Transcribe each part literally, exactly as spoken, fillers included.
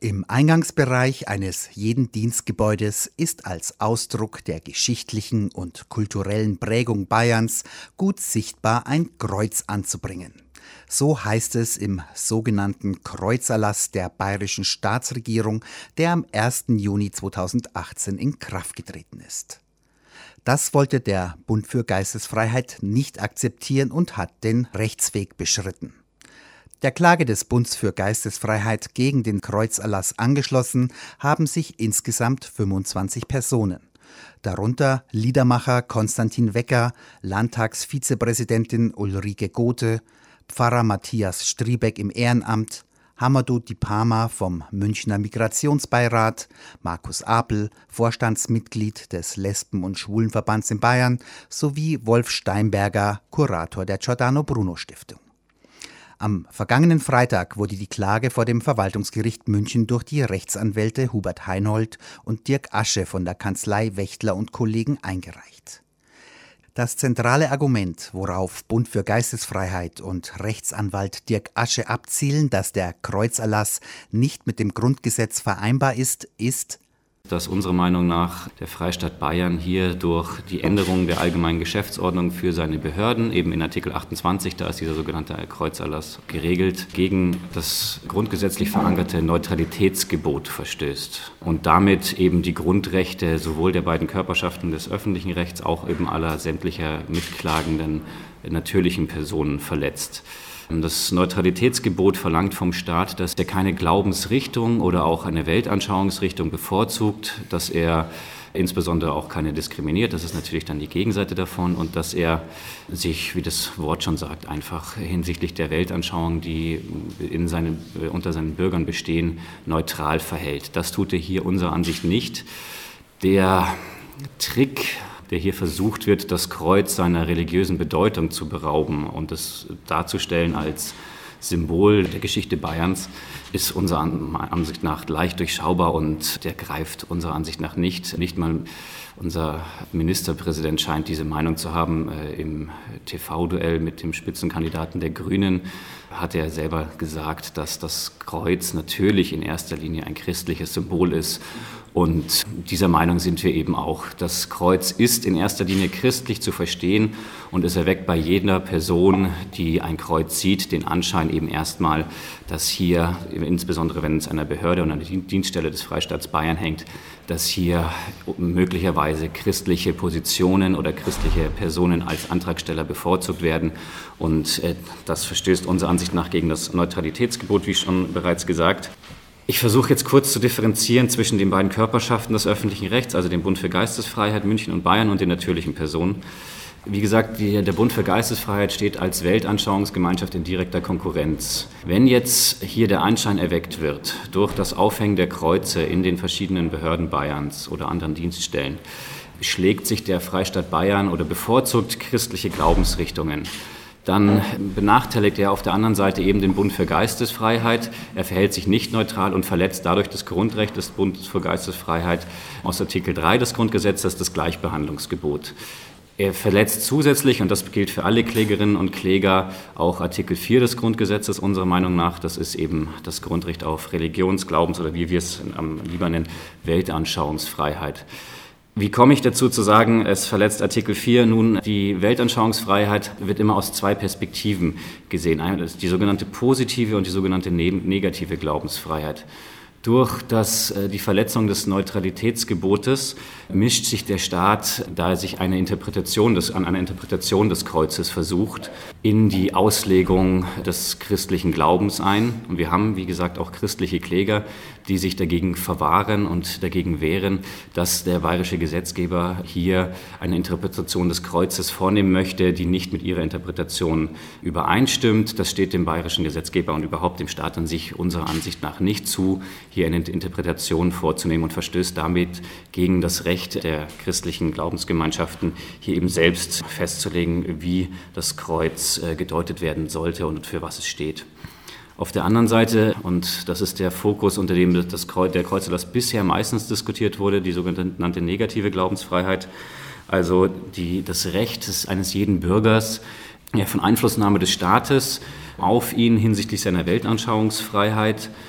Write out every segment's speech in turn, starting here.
Im Eingangsbereich eines jeden Dienstgebäudes ist als Ausdruck der geschichtlichen und kulturellen Prägung Bayerns gut sichtbar ein Kreuz anzubringen. So heißt es im sogenannten Kreuzerlass der bayerischen Staatsregierung, der am ersten Juni zweitausendachtzehn in Kraft getreten ist. Das wollte der Bund für Geistesfreiheit nicht akzeptieren und hat den Rechtsweg beschritten. Der Klage des Bunds für Geistesfreiheit gegen den Kreuzerlass angeschlossen haben sich insgesamt fünfundzwanzig Personen. Darunter Liedermacher Konstantin Wecker, Landtagsvizepräsidentin Ulrike Gothe, Pfarrer Matthias Striebeck im Ehrenamt, Hamadou Dipama vom Münchner Migrationsbeirat, Markus Apel, Vorstandsmitglied des Lesben- und Schwulenverbands in Bayern, sowie Wolf Steinberger, Kurator der Giordano Bruno Stiftung. Am vergangenen Freitag wurde die Klage vor dem Verwaltungsgericht München durch die Rechtsanwälte Hubert Heinold und Dirk Asche von der Kanzlei Wächtler und Kollegen eingereicht. Das zentrale Argument, worauf Bund für Geistesfreiheit und Rechtsanwalt Dirk Asche abzielen, dass der Kreuzerlass nicht mit dem Grundgesetz vereinbar ist, ist, dass unserer Meinung nach der Freistaat Bayern hier durch die Änderung der allgemeinen Geschäftsordnung für seine Behörden, eben in Artikel achtundzwanzig, da ist dieser sogenannte Kreuzerlass geregelt, gegen das grundgesetzlich verankerte Neutralitätsgebot verstößt und damit eben die Grundrechte sowohl der beiden Körperschaften des öffentlichen Rechts, auch eben aller sämtlicher mitklagenden natürlichen Personen verletzt. Das Neutralitätsgebot verlangt vom Staat, dass er keine Glaubensrichtung oder auch eine Weltanschauungsrichtung bevorzugt, dass er insbesondere auch keine diskriminiert, das ist natürlich dann die Gegenseite davon, und dass er sich, wie das Wort schon sagt, einfach hinsichtlich der Weltanschauung, die in seinen, unter seinen Bürgern bestehen, neutral verhält. Das tut er hier unserer Ansicht nicht. Der Trick, der hier versucht wird, das Kreuz seiner religiösen Bedeutung zu berauben und es darzustellen als Symbol der Geschichte Bayerns, ist unserer Ansicht nach leicht durchschaubar und der greift unserer Ansicht nach nicht. Nicht mal unser Ministerpräsident scheint diese Meinung zu haben. Im T V-Duell mit dem Spitzenkandidaten der Grünen hat er selber gesagt, dass das Kreuz natürlich in erster Linie ein christliches Symbol ist. Und dieser Meinung sind wir eben auch. Das Kreuz ist in erster Linie christlich zu verstehen und es erweckt bei jeder Person, die ein Kreuz sieht, den Anschein eben erstmal, dass hier, insbesondere wenn es an der Behörde und an der Dienststelle des Freistaats Bayern hängt, dass hier möglicherweise christliche Positionen oder christliche Personen als Antragsteller bevorzugt werden. Und äh, das verstößt unserer Ansicht nach gegen das Neutralitätsgebot, wie schon bereits gesagt. Ich versuche jetzt kurz zu differenzieren zwischen den beiden Körperschaften des öffentlichen Rechts, also dem Bund für Geistesfreiheit München und Bayern und den natürlichen Personen. Wie gesagt, die, der Bund für Geistesfreiheit steht als Weltanschauungsgemeinschaft in direkter Konkurrenz. Wenn jetzt hier der Anschein erweckt wird, durch das Aufhängen der Kreuze in den verschiedenen Behörden Bayerns oder anderen Dienststellen, schlägt sich der Freistaat Bayern oder bevorzugt christliche Glaubensrichtungen, dann benachteiligt er auf der anderen Seite eben den Bund für Geistesfreiheit. Er verhält sich nicht neutral und verletzt dadurch das Grundrecht des Bundes für Geistesfreiheit aus Artikel drei des Grundgesetzes, das Gleichbehandlungsgebot. Er verletzt zusätzlich, und das gilt für alle Klägerinnen und Kläger, auch Artikel vier des Grundgesetzes unserer Meinung nach. Das ist eben das Grundrecht auf Religions-, Glaubens- oder wie wir es am lieber nennen, Weltanschauungsfreiheit. Wie komme ich dazu zu sagen, es verletzt Artikel vier? Nun, die Weltanschauungsfreiheit wird immer aus zwei Perspektiven gesehen. Die sogenannte positive und die sogenannte negative Glaubensfreiheit. Durch das, die Verletzung des Neutralitätsgebotes mischt sich der Staat, da er sich eine Interpretation des, an einer Interpretation des Kreuzes versucht, in die Auslegung des christlichen Glaubens ein. Und wir haben, wie gesagt, auch christliche Kläger, die sich dagegen verwahren und dagegen wehren, dass der bayerische Gesetzgeber hier eine Interpretation des Kreuzes vornehmen möchte, die nicht mit ihrer Interpretation übereinstimmt. Das steht dem bayerischen Gesetzgeber und überhaupt dem Staat an sich unserer Ansicht nach nicht zu, hier eine Interpretation vorzunehmen, und verstößt damit gegen das Recht der christlichen Glaubensgemeinschaften, hier eben selbst festzulegen, wie das Kreuz gedeutet werden sollte und für was es steht. Auf der anderen Seite, und das ist der Fokus, unter dem das Kreuz, der Kreuzerlass bisher meistens diskutiert wurde, die sogenannte negative Glaubensfreiheit, also die, das Recht eines jeden Bürgers, ja, von Einflussnahme des Staates auf ihn hinsichtlich seiner Weltanschauungsfreiheit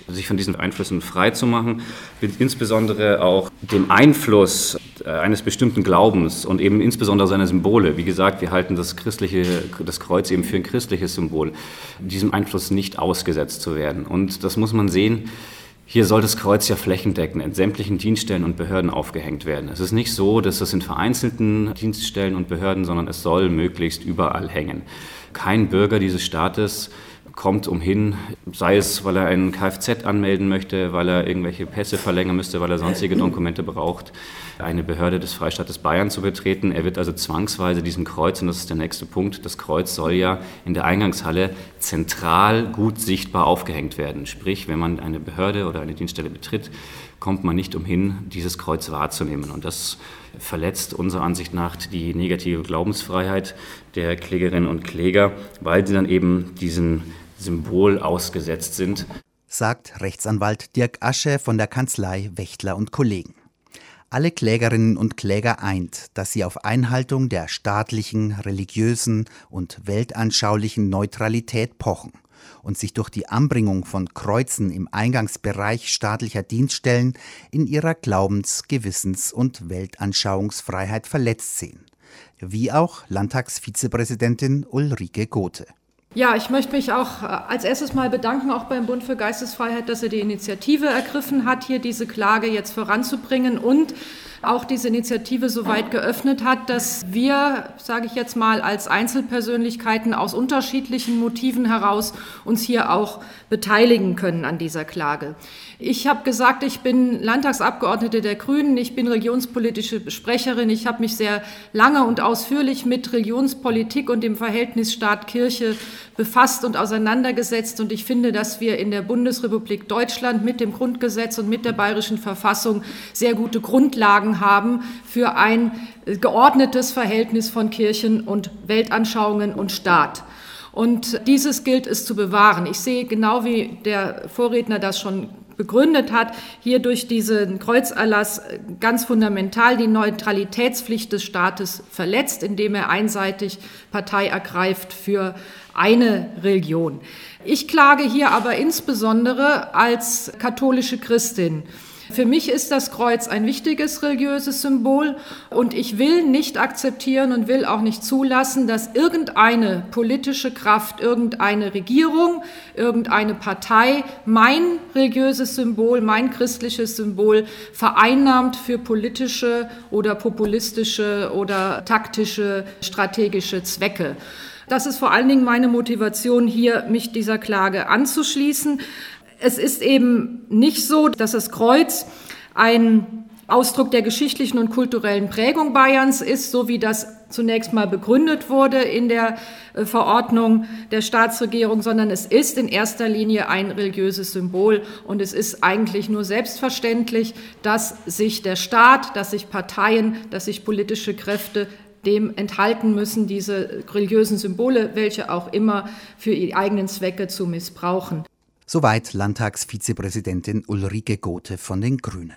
sich von diesen Einflüssen frei zu machen, insbesondere auch dem Einfluss eines bestimmten Glaubens und eben insbesondere seiner Symbole. Wie gesagt, wir halten das christliche, das Kreuz eben für ein christliches Symbol, diesem Einfluss nicht ausgesetzt zu werden. Und das muss man sehen. Hier soll das Kreuz ja flächendeckend in sämtlichen Dienststellen und Behörden aufgehängt werden. Es ist nicht so, dass es in vereinzelten Dienststellen und Behörden, sondern es soll möglichst überall hängen. Kein Bürger dieses Staates kommt umhin, sei es, weil er einen Kfz anmelden möchte, weil er irgendwelche Pässe verlängern müsste, weil er sonstige Dokumente braucht, eine Behörde des Freistaates Bayern zu betreten. Er wird also zwangsweise diesem Kreuz, und das ist der nächste Punkt, das Kreuz soll ja in der Eingangshalle zentral gut sichtbar aufgehängt werden. Sprich, wenn man eine Behörde oder eine Dienststelle betritt, kommt man nicht umhin, dieses Kreuz wahrzunehmen. Und das verletzt unserer Ansicht nach die negative Glaubensfreiheit der Klägerinnen und Kläger, weil sie dann eben diesem Symbol ausgesetzt sind. Sagt Rechtsanwalt Dirk Asche von der Kanzlei Wächtler und Kollegen. Alle Klägerinnen und Kläger eint, dass sie auf Einhaltung der staatlichen, religiösen und weltanschaulichen Neutralität pochen und sich durch die Anbringung von Kreuzen im Eingangsbereich staatlicher Dienststellen in ihrer Glaubens-, Gewissens- und Weltanschauungsfreiheit verletzt sehen. Wie auch Landtagsvizepräsidentin Ulrike Gothe. Ja, ich möchte mich auch als erstes mal bedanken, auch beim Bund für Geistesfreiheit, dass er die Initiative ergriffen hat, hier diese Klage jetzt voranzubringen und auch diese Initiative so weit geöffnet hat, dass wir, sage ich jetzt mal, als Einzelpersönlichkeiten aus unterschiedlichen Motiven heraus uns hier auch beteiligen können an dieser Klage. Ich habe gesagt, ich bin Landtagsabgeordnete der Grünen, ich bin religionspolitische Sprecherin, ich habe mich sehr lange und ausführlich mit Religionspolitik und dem Verhältnis Staat-Kirche befasst und auseinandergesetzt und ich finde, dass wir in der Bundesrepublik Deutschland mit dem Grundgesetz und mit der Bayerischen Verfassung sehr gute Grundlagen haben für ein geordnetes Verhältnis von Kirchen und Weltanschauungen und Staat. Und dieses gilt es zu bewahren. Ich sehe, genau wie der Vorredner das schon begründet hat, hier durch diesen Kreuzerlass ganz fundamental die Neutralitätspflicht des Staates verletzt, indem er einseitig Partei ergreift für eine Religion. Ich klage hier aber insbesondere als katholische Christin. Für mich ist das Kreuz ein wichtiges religiöses Symbol und ich will nicht akzeptieren und will auch nicht zulassen, dass irgendeine politische Kraft, irgendeine Regierung, irgendeine Partei mein religiöses Symbol, mein christliches Symbol vereinnahmt für politische oder populistische oder taktische, strategische Zwecke. Das ist vor allen Dingen meine Motivation, hier mich dieser Klage anzuschließen. Es ist eben nicht so, dass das Kreuz ein Ausdruck der geschichtlichen und kulturellen Prägung Bayerns ist, so wie das zunächst mal begründet wurde in der Verordnung der Staatsregierung, sondern es ist in erster Linie ein religiöses Symbol und es ist eigentlich nur selbstverständlich, dass sich der Staat, dass sich Parteien, dass sich politische Kräfte dem enthalten müssen, diese religiösen Symbole, welche auch immer, für ihre eigenen Zwecke zu missbrauchen. Soweit Landtagsvizepräsidentin Ulrike Gothe von den Grünen.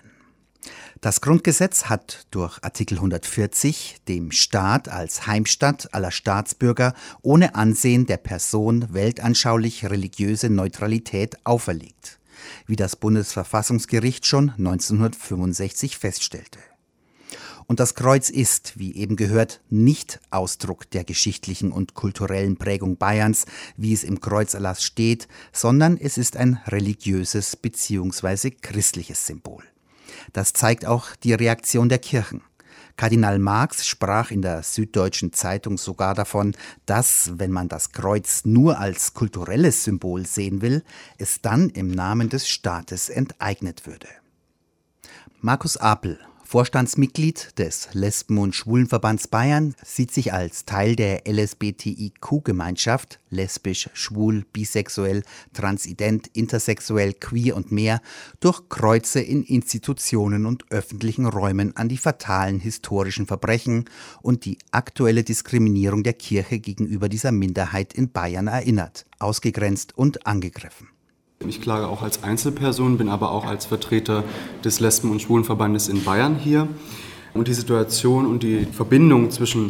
Das Grundgesetz hat durch Artikel hundertvierzig dem Staat als Heimstatt aller Staatsbürger ohne Ansehen der Person weltanschaulich-religiöse Neutralität auferlegt, wie das Bundesverfassungsgericht schon neunzehnhundertfünfundsechzig feststellte. Und das Kreuz ist, wie eben gehört, nicht Ausdruck der geschichtlichen und kulturellen Prägung Bayerns, wie es im Kreuzerlass steht, sondern es ist ein religiöses bzw. christliches Symbol. Das zeigt auch die Reaktion der Kirchen. Kardinal Marx sprach in der Süddeutschen Zeitung sogar davon, dass, wenn man das Kreuz nur als kulturelles Symbol sehen will, es dann im Namen des Staates enteignet würde. Markus Apel, Vorstandsmitglied des Lesben- und Schwulenverbands Bayern, sieht sich als Teil der L S B T I Q-Gemeinschaft, lesbisch, schwul, bisexuell, transident, intersexuell, queer und mehr, durch Kreuze in Institutionen und öffentlichen Räumen an die fatalen historischen Verbrechen und die aktuelle Diskriminierung der Kirche gegenüber dieser Minderheit in Bayern erinnert, ausgegrenzt und angegriffen. Ich klage auch als Einzelperson, bin aber auch als Vertreter des Lesben- und Schwulenverbandes in Bayern hier. Und die Situation und die Verbindung zwischen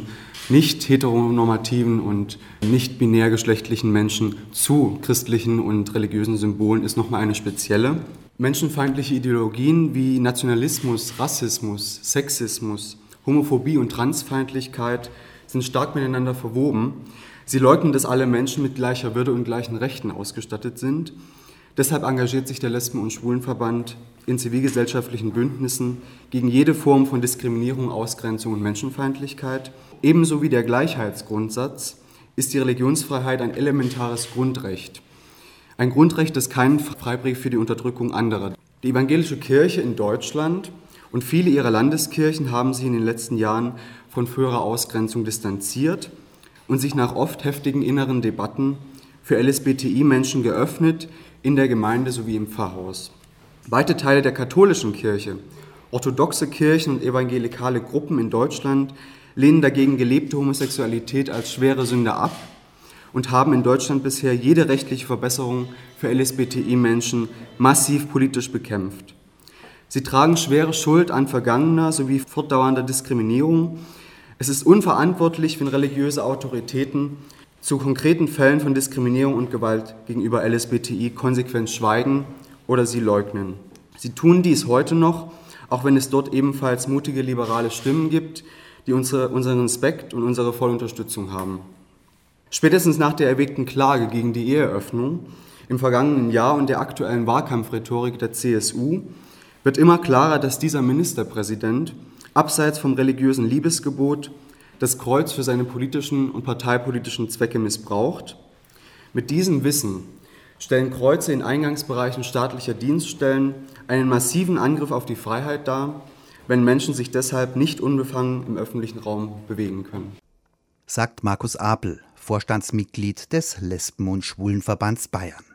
nicht heteronormativen und nicht binär geschlechtlichen Menschen zu christlichen und religiösen Symbolen ist nochmal eine spezielle. Menschenfeindliche Ideologien wie Nationalismus, Rassismus, Sexismus, Homophobie und Transfeindlichkeit sind stark miteinander verwoben. Sie leugnen, dass alle Menschen mit gleicher Würde und gleichen Rechten ausgestattet sind. Deshalb engagiert sich der Lesben- und Schwulenverband in zivilgesellschaftlichen Bündnissen gegen jede Form von Diskriminierung, Ausgrenzung und Menschenfeindlichkeit. Ebenso wie der Gleichheitsgrundsatz ist die Religionsfreiheit ein elementares Grundrecht. Ein Grundrecht, das keinen Freibrief für die Unterdrückung anderer. Die evangelische Kirche in Deutschland und viele ihrer Landeskirchen haben sich in den letzten Jahren von früherer Ausgrenzung distanziert und sich nach oft heftigen inneren Debatten für L S B T I-Menschen geöffnet, in der Gemeinde sowie im Pfarrhaus. Weite Teile der katholischen Kirche, orthodoxe Kirchen und evangelikale Gruppen in Deutschland lehnen dagegen gelebte Homosexualität als schwere Sünde ab und haben in Deutschland bisher jede rechtliche Verbesserung für L S B T I-Menschen massiv politisch bekämpft. Sie tragen schwere Schuld an vergangener sowie fortdauernder Diskriminierung. Es ist unverantwortlich, wenn religiöse Autoritäten zu konkreten Fällen von Diskriminierung und Gewalt gegenüber L S B T I konsequent schweigen oder sie leugnen. Sie tun dies heute noch, auch wenn es dort ebenfalls mutige liberale Stimmen gibt, die unsere, unseren Respekt und unsere volle Unterstützung haben. Spätestens nach der erwägten Klage gegen die Eheöffnung im vergangenen Jahr und der aktuellen Wahlkampfrhetorik der C S U wird immer klarer, dass dieser Ministerpräsident abseits vom religiösen Liebesgebot das Kreuz für seine politischen und parteipolitischen Zwecke missbraucht. Mit diesem Wissen stellen Kreuze in Eingangsbereichen staatlicher Dienststellen einen massiven Angriff auf die Freiheit dar, wenn Menschen sich deshalb nicht unbefangen im öffentlichen Raum bewegen können. Sagt Markus Apel, Vorstandsmitglied des Lesben- und Schwulenverbands Bayern.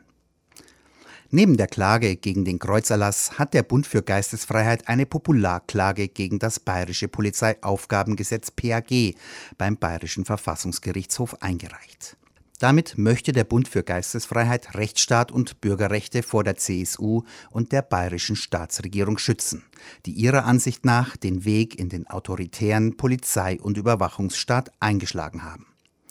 Neben der Klage gegen den Kreuzerlass hat der Bund für Geistesfreiheit eine Popularklage gegen das Bayerische Polizeiaufgabengesetz P A G beim Bayerischen Verfassungsgerichtshof eingereicht. Damit möchte der Bund für Geistesfreiheit Rechtsstaat und Bürgerrechte vor der C S U und der bayerischen Staatsregierung schützen, die ihrer Ansicht nach den Weg in den autoritären Polizei- und Überwachungsstaat eingeschlagen haben.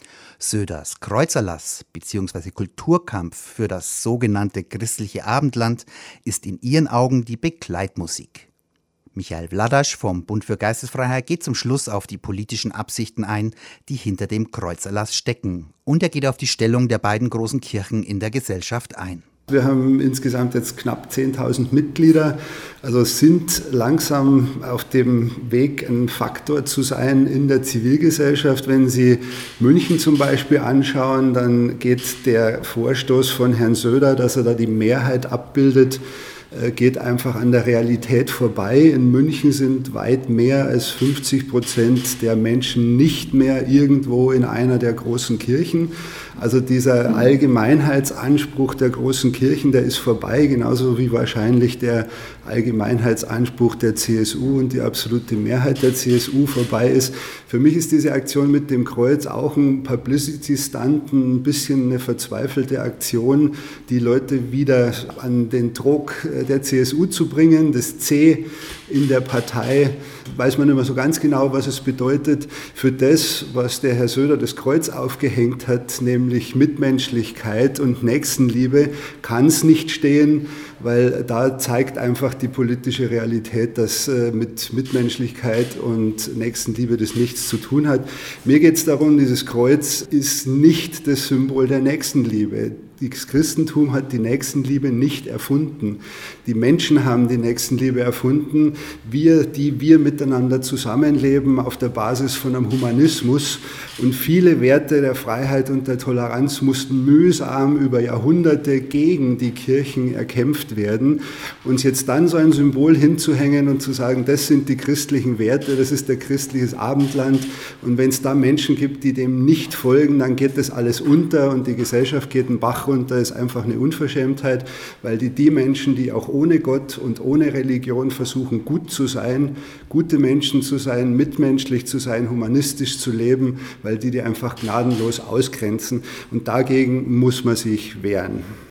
Söders Kreuzerlass bzw. Kulturkampf für das sogenannte christliche Abendland ist in ihren Augen die Begleitmusik. Michael Vladasch vom Bund für Geistesfreiheit geht zum Schluss auf die politischen Absichten ein, die hinter dem Kreuzerlass stecken. Und er geht auf die Stellung der beiden großen Kirchen in der Gesellschaft ein. Wir haben insgesamt jetzt knapp zehntausend Mitglieder, also sind langsam auf dem Weg, ein Faktor zu sein in der Zivilgesellschaft. Wenn Sie München zum Beispiel anschauen, dann geht der Vorstoß von Herrn Söder, dass er da die Mehrheit abbildet, geht einfach an der Realität vorbei. In München sind weit mehr als fünfzig Prozent der Menschen nicht mehr irgendwo in einer der großen Kirchen. Also dieser Allgemeinheitsanspruch der großen Kirchen, der ist vorbei, genauso wie wahrscheinlich der Allgemeinheitsanspruch der C S U und die absolute Mehrheit der C S U vorbei ist. Für mich ist diese Aktion mit dem Kreuz auch ein Publicity-Stunt, ein bisschen eine verzweifelte Aktion, die Leute wieder an den Druck der C S U zu bringen. Das C in der Partei weiß man nicht mehr so ganz genau, was es bedeutet. Für das, was der Herr Söder das Kreuz aufgehängt hat, nämlich Mitmenschlichkeit und Nächstenliebe, kann es nicht stehen, weil da zeigt einfach die politische Realität, dass äh, mit Mitmenschlichkeit und Nächstenliebe das nichts zu tun hat. Mir geht es darum, dieses Kreuz ist nicht das Symbol der Nächstenliebe. Das Christentum hat die Nächstenliebe nicht erfunden. Die Menschen haben die Nächstenliebe erfunden. Wir, die wir miteinander zusammenleben auf der Basis von einem Humanismus. Und viele Werte der Freiheit und der Toleranz mussten mühsam über Jahrhunderte gegen die Kirchen erkämpft werden. Uns jetzt dann so ein Symbol hinzuhängen und zu sagen, das sind die christlichen Werte, das ist der christliches Abendland. Und wenn es da Menschen gibt, die dem nicht folgen, dann geht das alles unter und die Gesellschaft geht den Bach runter. Das ist einfach eine Unverschämtheit, weil die, die Menschen, die auch ohne Gott und ohne Religion versuchen, gut zu sein, gute Menschen zu sein, mitmenschlich zu sein, humanistisch zu leben, weil die die einfach gnadenlos ausgrenzen. Und dagegen muss man sich wehren.